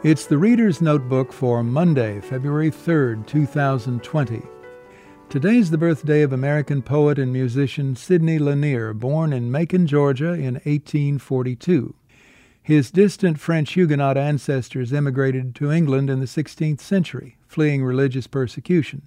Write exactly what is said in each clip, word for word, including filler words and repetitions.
It's the Reader's Notebook for Monday, February third, two thousand twenty. Today's the birthday of American poet and musician Sidney Lanier, born in Macon, Georgia in eighteen forty-two. His distant French Huguenot ancestors emigrated to England in the sixteenth century, fleeing religious persecution.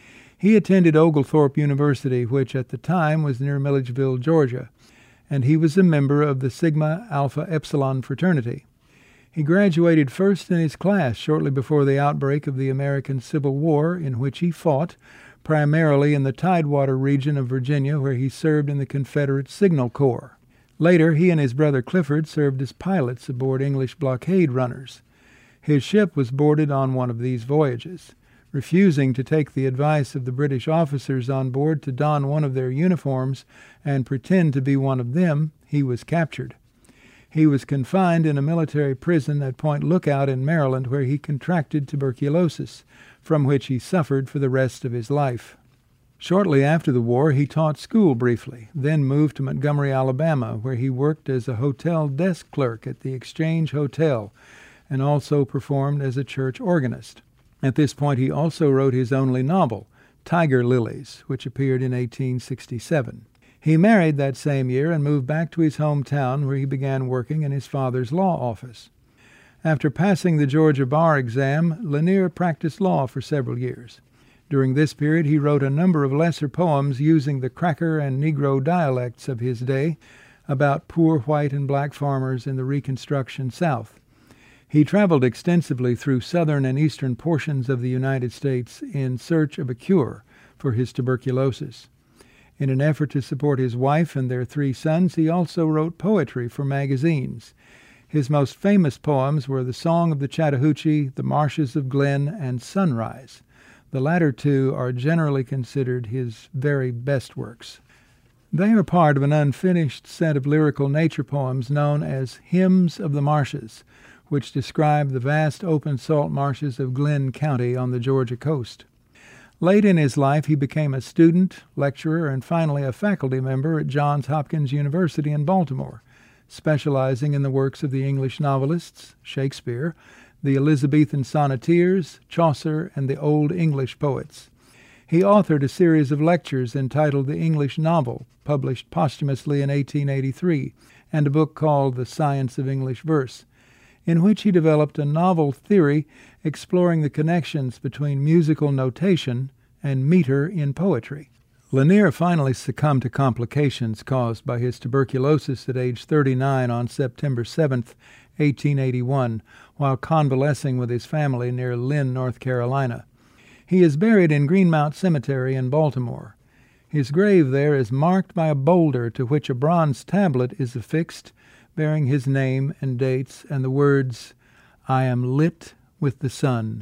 He attended Oglethorpe University, which at the time was near Milledgeville, Georgia, and he was a member of the Sigma Alpha Epsilon fraternity. He graduated first in his class shortly before the outbreak of the American Civil War, in which he fought, primarily in the Tidewater region of Virginia, where he served in the Confederate Signal Corps. Later, he and his brother Clifford served as pilots aboard English blockade runners. His ship was boarded on one of these voyages. Refusing to take the advice of the British officers on board to don one of their uniforms and pretend to be one of them, he was captured. He was confined in a military prison at Point Lookout in Maryland, where he contracted tuberculosis, from which he suffered for the rest of his life. Shortly after the war, he taught school briefly, then moved to Montgomery, Alabama, where he worked as a hotel desk clerk at the Exchange Hotel and also performed as a church organist. At this point, he also wrote his only novel, Tiger Lilies, which appeared in eighteen sixty-seven. He married that same year and moved back to his hometown, where he began working in his father's law office. After passing the Georgia bar exam, Lanier practiced law for several years. During this period, he wrote a number of lesser poems using the Cracker and Negro dialects of his day about poor white and black farmers in the Reconstruction South. He traveled extensively through southern and eastern portions of the United States in search of a cure for his tuberculosis. In an effort to support his wife and their three sons, he also wrote poetry for magazines. His most famous poems were The Song of the Chattahoochee, The Marshes of Glen, and Sunrise. The latter two are generally considered his very best works. They are part of an unfinished set of lyrical nature poems known as Hymns of the Marshes, which describe the vast open salt marshes of Glenn County on the Georgia coast. Late in his life, he became a student, lecturer, and finally a faculty member at Johns Hopkins University in Baltimore, specializing in the works of the English novelists, Shakespeare, the Elizabethan sonneteers, Chaucer, and the Old English poets. He authored a series of lectures entitled The English Novel, published posthumously in eighteen eighty-three, and a book called The Science of English Verse, in which he developed a novel theory exploring the connections between musical notation and meter in poetry. Lanier finally succumbed to complications caused by his tuberculosis at age thirty-nine on September seventh, eighteen eighty-one, while convalescing with his family near Lynn, North Carolina. He is buried in Greenmount Cemetery in Baltimore. His grave there is marked by a boulder to which a bronze tablet is affixed, bearing his name and dates and the words, "I am lit with the sun."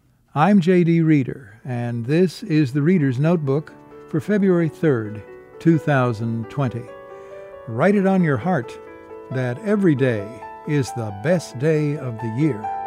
I'm J D Reader, and this is the Reader's Notebook for February third, two thousand twenty. Write it on your heart that every day is the best day of the year.